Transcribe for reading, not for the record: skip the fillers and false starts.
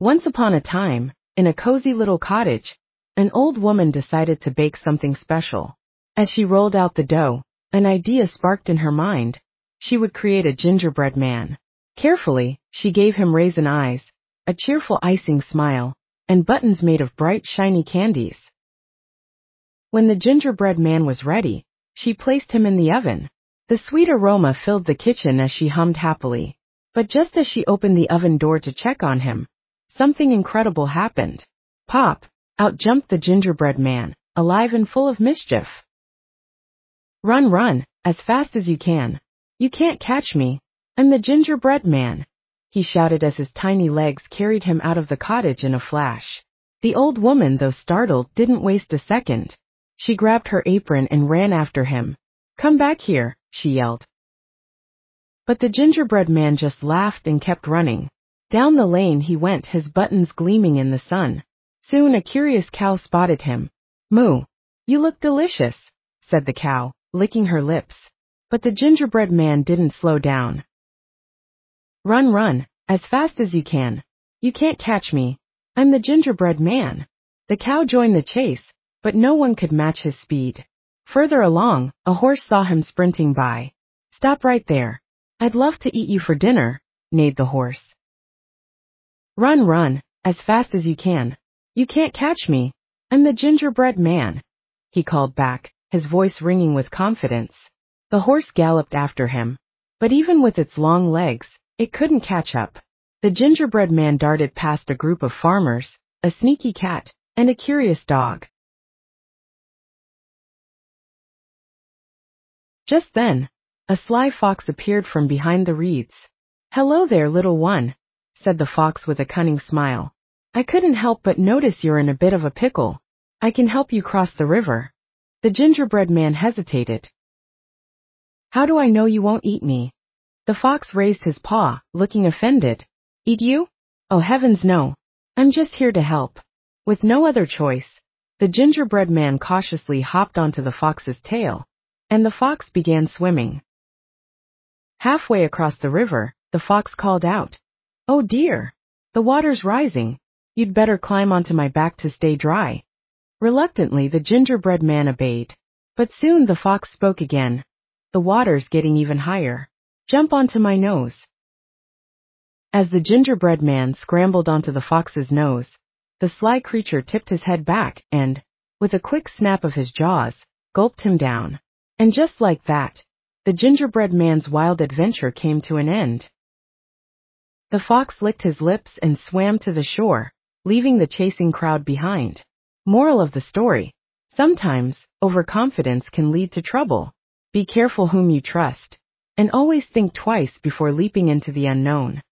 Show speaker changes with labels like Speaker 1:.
Speaker 1: Once upon a time, in a cozy little cottage, an old woman decided to bake something special. As she rolled out the dough, an idea sparked in her mind. She would create a gingerbread man. Carefully, she gave him raisin eyes, a cheerful icing smile, and buttons made of bright, shiny candies. When the gingerbread man was ready, she placed him in the oven. The sweet aroma filled the kitchen as she hummed happily. But just as she opened the oven door to check on him, something incredible happened. Pop! Out jumped the gingerbread man, alive and full of mischief. Run, run, as fast as you can. You can't catch me. I'm the gingerbread man, he shouted as his tiny legs carried him out of the cottage in a flash. The old woman, though startled, didn't waste a second. She grabbed her apron and ran after him. Come back here, she yelled. But the gingerbread man just laughed and kept running. Down the lane he went, his buttons gleaming in the sun. Soon a curious cow spotted him. Moo! You look delicious, said the cow, licking her lips. But the gingerbread man didn't slow down. Run, run, as fast as you can. You can't catch me. I'm the gingerbread man. The cow joined the chase, but no one could match his speed. Further along, a horse saw him sprinting by. Stop right there. I'd love to eat you for dinner, neighed the horse. Run, run, as fast as you can. You can't catch me. I'm the gingerbread man, he called back, his voice ringing with confidence. The horse galloped after him, but even with its long legs, it couldn't catch up. The gingerbread man darted past a group of farmers, a sneaky cat, and a curious dog. Just then, a sly fox appeared from behind the reeds. Hello there, little one, said the fox with a cunning smile. I couldn't help but notice you're in a bit of a pickle. I can help you cross the river. The gingerbread man hesitated. How do I know you won't eat me? The fox raised his paw, looking offended. Eat you? Oh heavens no. I'm just here to help. With no other choice, the gingerbread man cautiously hopped onto the fox's tail, and the fox began swimming. Halfway across the river, the fox called out, Oh dear! The water's rising. You'd better climb onto my back to stay dry. Reluctantly, the gingerbread man obeyed. But soon the fox spoke again. The water's getting even higher. Jump onto my nose. As the gingerbread man scrambled onto the fox's nose, the sly creature tipped his head back and, with a quick snap of his jaws, gulped him down. And just like that, the gingerbread man's wild adventure came to an end. The fox licked his lips and swam to the shore, leaving the chasing crowd behind. Moral of the story: sometimes, overconfidence can lead to trouble. Be careful whom you trust, and always think twice before leaping into the unknown.